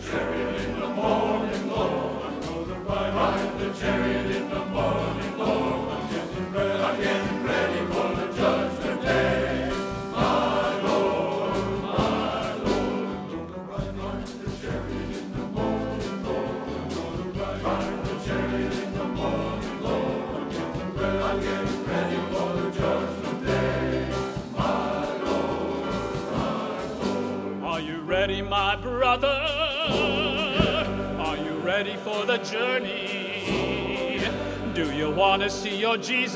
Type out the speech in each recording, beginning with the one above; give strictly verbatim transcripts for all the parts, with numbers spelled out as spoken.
chariot in the morning, Lord. I'm gonna ride, ride the chariot in the morning, Lord. I'm getting ready, I'm getting ready for the judgment day. My Lord, my Lord. I'm gonna ride, ride the chariot in the morning, Lord. I'm gonna ride, ride the chariot in the morning, Lord. I'm getting ready, I'm getting ready for the judgment day. My Lord, my Lord. Are you ready, my brother? Are you ready for the journey? Do you want to see your Jesus?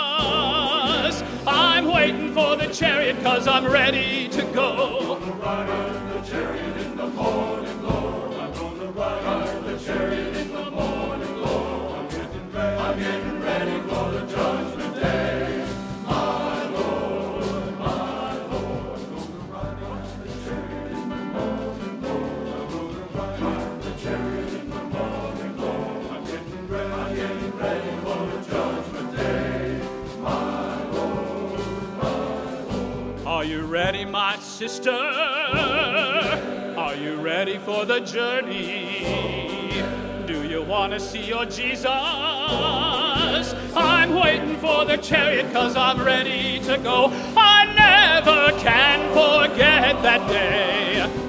I'm waiting for the chariot 'cause I'm ready to go. I'm gonna ride in the chariot in the morning, Lord. I'm gonna ride in the chariot in the morning, Lord. I'm getting ready, I'm getting ready for the judgment day. My Lord, my Lord. I'm gonna ride in the chariot in the morning, Lord. I'm gonna ride in the chariot in the morning, Lord. I'm getting ready, I'm getting ready for the judgment day. My Lord, my Lord. Are you ready, my sister? Are you ready for the journey? Do you want to see your Jesus? I'm waiting for the chariot 'cause I'm ready to go. I never can forget that day